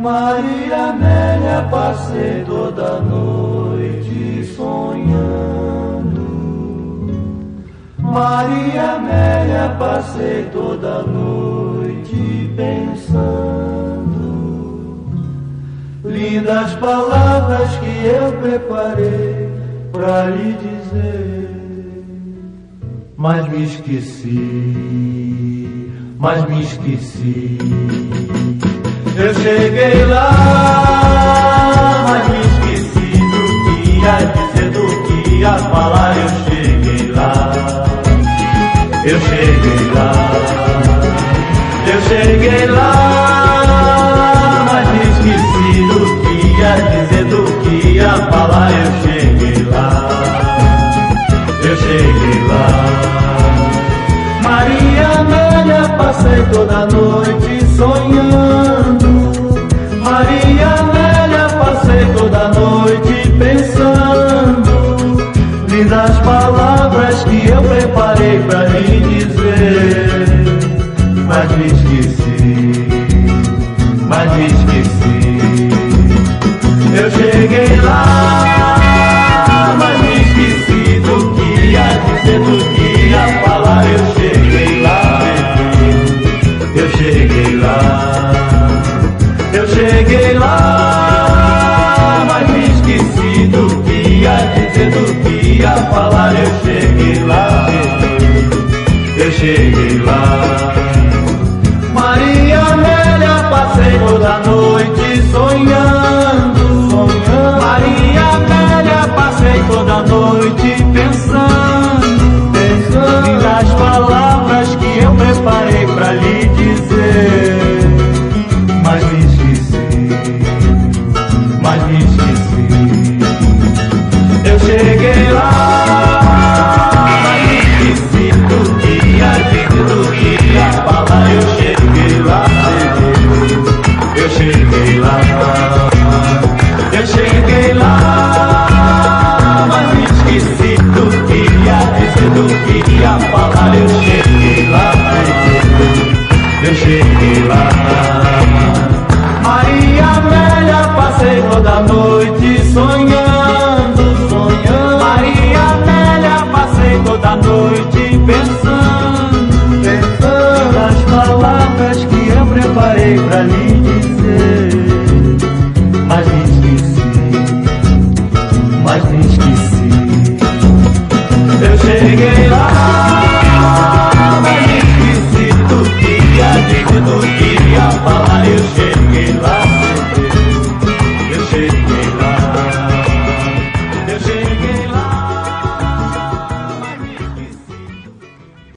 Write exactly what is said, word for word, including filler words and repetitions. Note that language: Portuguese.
Maria Amélia, passei toda noite sonhando. Maria Amélia, passei toda noite pensando. Lindas palavras que eu preparei pra lhe dizer, mas me esqueci, mas me esqueci. Eu cheguei lá, mas me esqueci do que ia dizer, do que ia falar. Eu cheguei lá, eu cheguei lá, eu cheguei lá, mas me esqueci do que ia dizer, do que ia falar. Eu cheguei lá, eu cheguei lá. Maria Amélia, passei toda a noite sonhando. Maria Amélia, passei toda a noite pensando. Lindas palavras que eu preparei pra lhe dizer, mas me esqueci, mas me esqueci. Eu cheguei lá, mas me esqueci do que ia dizer, do que ia falar. Eu cheguei lá, eu cheguei lá, eu cheguei lá, mas me esqueci do que ia dizer, do que ia falar. Eu cheguei lá, eu cheguei lá. Maria Amélia, passei toda a noite sonhando, sonhando. Maria Amélia, passei toda a noite pensando, pensando nas palavras que eu preparei pra lhe dizer, mas me esqueci, mas me esqueci. Eu cheguei lá, mas me esqueci do que ia dizer, do que ia falar. Eu cheguei lá, eu cheguei lá, eu cheguei lá, mas me esqueci do que ia dizer, do que ia falar. Eu cheguei lá, eu cheguei lá. Maria Amélia, passei toda a noite sonhando, sonhando. Maria Amélia, passei toda a noite pensando, pensando nas palavras que eu preparei pra lhe dizer, mas me esqueci, mas me esqueci. Eu cheguei lá, mas me esqueci do que ia dizer, do que ia falar. Eu cheguei